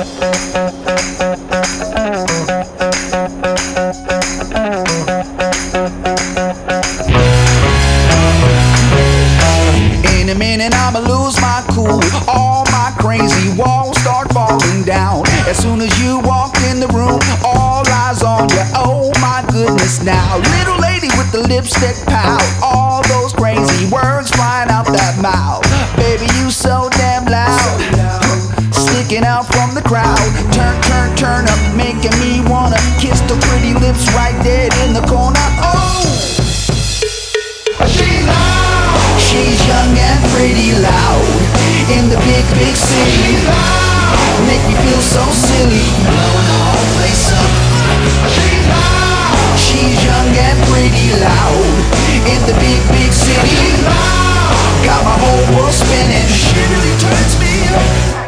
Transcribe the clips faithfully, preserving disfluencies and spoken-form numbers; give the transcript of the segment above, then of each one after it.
In a minute I'ma lose my cool. All my crazy walls start falling down. As soon as you walk in the room, all eyes on you. Oh my goodness now. Little lady with the lipstick pout. All those crazy words flying out that mouth. Baby, you so damn loud. Sticking out from the crowd. Turn, turn, turn up, making me wanna kiss the pretty lips right there in the corner. Oh! She's loud. She's young and pretty loud. In the big, big city. She's loud. Make me feel so silly. Blowing the whole place up. She's loud. She's young and pretty loud. In the big, big city. She's loud. Got my whole world spinning. She really turns me up.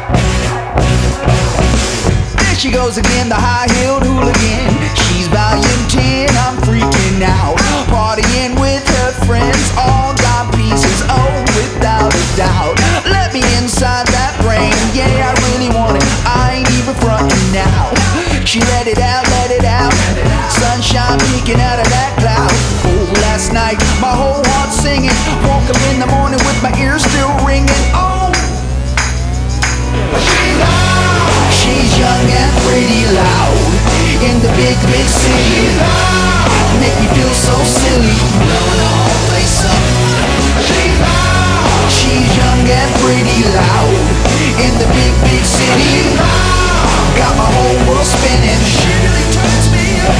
There she goes again, the high-heeled hooligan. She's volume ten, I'm freaking out. Partying with her friends, all got pieces, oh, without a doubt. Let me inside that brain, yeah, I really want it, I ain't even frontin' now. She let it out, let it out, sunshine peeking out of that cloud. Oh, last night, my whole heart singing. Woke up in the morning with my ears still ringing. Oh, she's loud. She's young and pretty loud. In the big, big city. Make me feel so silly. Blowing the whole place up. She's loud. She's young and pretty loud. In the big, big city. Got my whole world spinning. She really turns me up.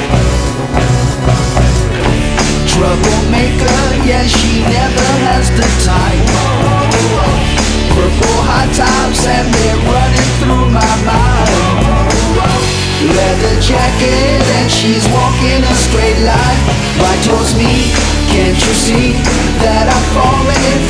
Troublemaker, yeah, she never has the time. Purple high tops and they're running through my mind. Leather jacket and she's walking a straight line right towards me. Can't you see that I'm falling